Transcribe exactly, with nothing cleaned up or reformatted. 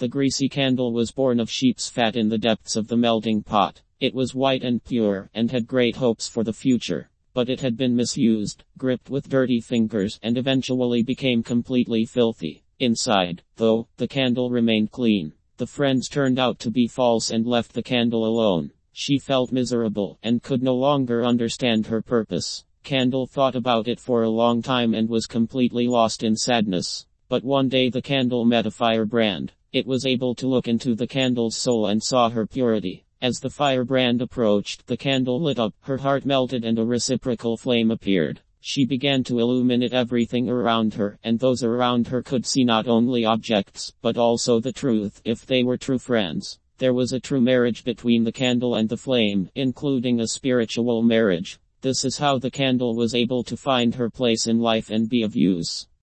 The greasy candle was born of sheep's fat in the depths of the melting pot. It was white and pure, and had great hopes for the future. But it had been misused, gripped with dirty fingers, and eventually became completely filthy. Inside, though, the candle remained clean. The friends turned out to be false and left the candle alone. She felt miserable, and could no longer understand her purpose. Candle thought about it for a long time and was completely lost in sadness. But one day the candle met a firebrand. It was able to look into the candle's soul and saw her purity. As the firebrand approached, the candle lit up, her heart melted and a reciprocal flame appeared. She began to illuminate everything around her, and those around her could see not only objects, but also the truth, if they were true friends. There was a true marriage between the candle and the flame, including a spiritual marriage. This is how the candle was able to find her place in life and be of use.